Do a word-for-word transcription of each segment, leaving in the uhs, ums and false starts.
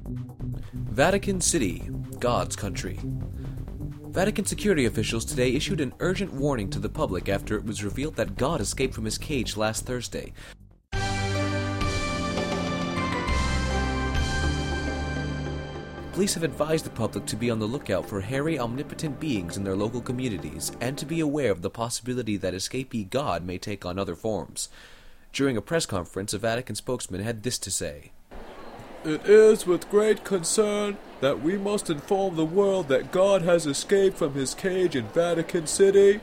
Vatican City, God's country. Vatican security officials today issued an urgent warning to the public after it was revealed that God escaped from his cage last Thursday. Police have advised the public to be on the lookout for hairy, omnipotent beings in their local communities and to be aware of the possibility that escapee God may take on other forms. During a press conference, a Vatican spokesman had this to say. It is with great concern that we must inform the world that God has escaped from his cage in Vatican City.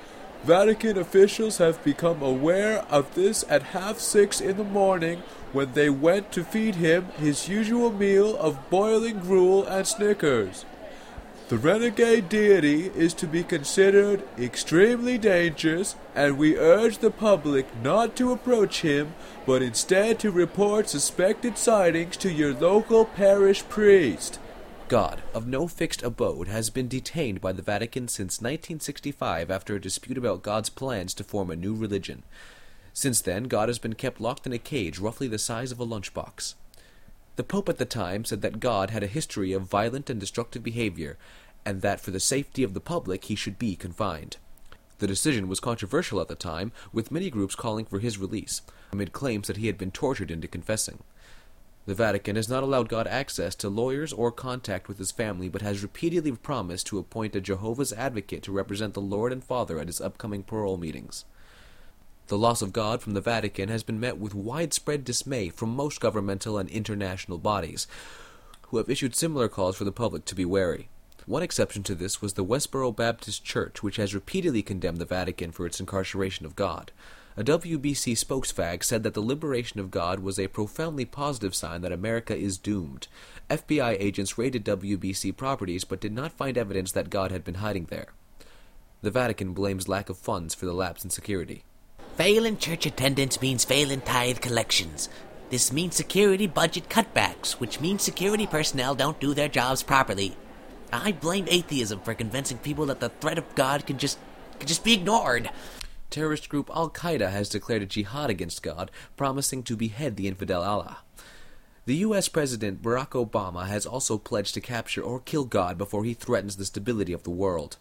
Vatican officials have become aware of this at half six in the morning when they went to feed him his usual meal of boiling gruel and Snickers. The renegade deity is to be considered extremely dangerous, and we urge the public not to approach him, but instead to report suspected sightings to your local parish priest. God, of no fixed abode, has been detained by the Vatican since nineteen sixty-five after a dispute about God's plans to form a new religion. Since then, God has been kept locked in a cage roughly the size of a lunchbox. The Pope at the time said that God had a history of violent and destructive behavior, and that for the safety of the public he should be confined. The decision was controversial at the time, with many groups calling for his release, amid claims that he had been tortured into confessing. The Vatican has not allowed God access to lawyers or contact with his family, but has repeatedly promised to appoint a Jehovah's Advocate to represent the Lord and Father at his upcoming parole meetings. The loss of God from the Vatican has been met with widespread dismay from most governmental and international bodies, who have issued similar calls for the public to be wary. One exception to this was the Westboro Baptist Church, which has repeatedly condemned the Vatican for its incarceration of God. A W B C spokesfag said that the liberation of God was a profoundly positive sign that America is doomed. F B I agents raided W B C properties but did not find evidence that God had been hiding there. The Vatican blames lack of funds for the lapse in security. Failing church attendance means failing tithe collections. This means security budget cutbacks, which means security personnel don't do their jobs properly. I blame atheism for convincing people that the threat of God can just can just be ignored. Terrorist group Al-Qaeda has declared a jihad against God, promising to behead the infidel Allah. The U S President Barack Obama has also pledged to capture or kill God before he threatens the stability of the world.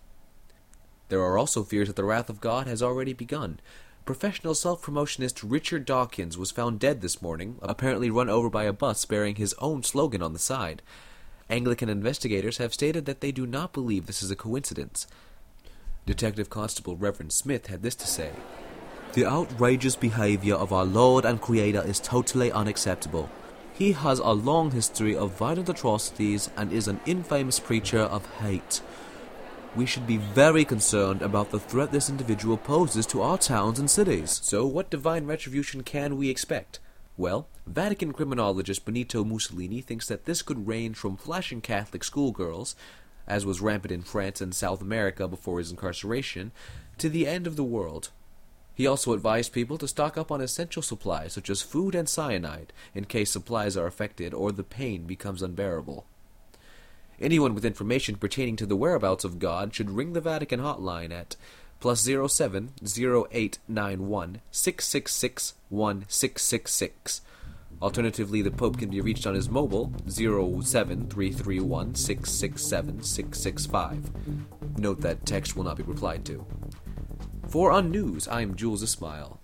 There are also fears that the wrath of God has already begun. Professional self-promotionist Richard Dawkins was found dead this morning, apparently run over by a bus bearing his own slogan on the side. Anglican investigators have stated that they do not believe this is a coincidence. Detective Constable Reverend Smith had this to say. The outrageous behavior of our Lord and Creator is totally unacceptable. He has a long history of violent atrocities and is an infamous preacher of hate. We should be very concerned about the threat this individual poses to our towns and cities. So what divine retribution can we expect? Well, Vatican criminologist Benito Mussolini thinks that this could range from flashing Catholic schoolgirls, as was rampant in France and South America before his incarceration, to the end of the world. He also advised people to stock up on essential supplies such as food and cyanide, in case supplies are affected or the pain becomes unbearable. Anyone with information pertaining to the whereabouts of God should ring the Vatican hotline at plus zero seven zero eight nine one six six six one six six six. Alternatively, the Pope can be reached on his mobile zero seven three three one six six seven six six five. Note that text will not be replied to. For On News, I'm Jules Ismail.